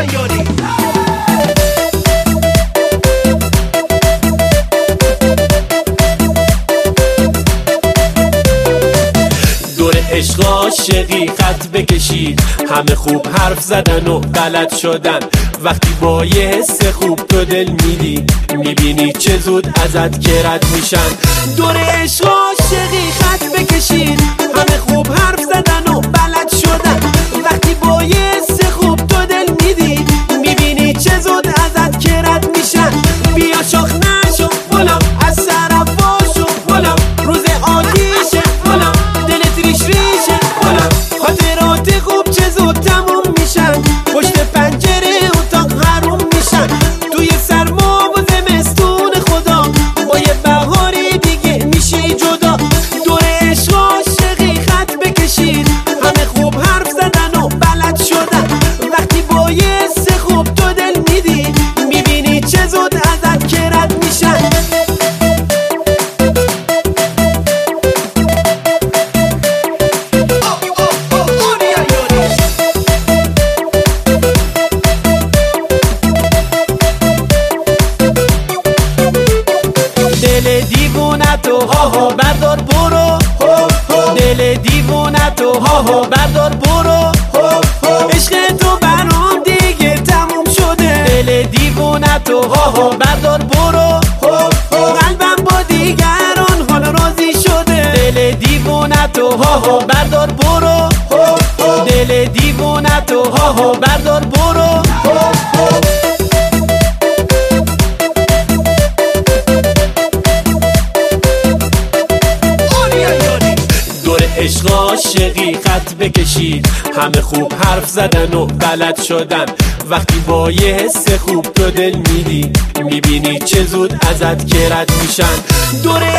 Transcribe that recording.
یاری. دور عشق عاشقی خط بکشید، همه خوب حرف زدن و بلد شدن. وقتی با یه حس خوب تو دل میدی، میبینی چه زود ازت که رد میشن. دور عشق عاشقی خط بکشید، همه خوب حرف زدن و بلد شدن. وقتی با یه حس خوب تو دل میدی، میبینی چه زود ازت که رد میشن. بیا شخ نشو فلان، از سرفا شو فلان، روز آتیشه فلان، دلت ریش ریشه فلان. خاطرات خوب چه زود تموم میشن، پشت پنجره اتاق حروم میشن. توی سرما و زمستون خدا، با یه بهاری دیگه میشی جدا. دور عشق عاشقی خط بکشید، همه خوب حرف زدن و بلد شدن. وقتی با یه حس خوب تو دل میدی، میبینی چه زود ازت که رد میشن. دل دیوونه تو ها بردار برو، دل دیوونه تو ها بردار برو. عشق تو برام دیگه تموم شده، دل دیوونه تو ها بردار برو. قلبم با دیگران حال راضی شده، دل دیوونه تو ها بردار برو. دل دیوونه تو ها بردار برو. عشق عاشقی خط بکشید، همه خوب حرف زدن و بلد شدن. وقتی با یه حس خوب تو دل میدی، میبینی چه زود ازت که رد میشن. دور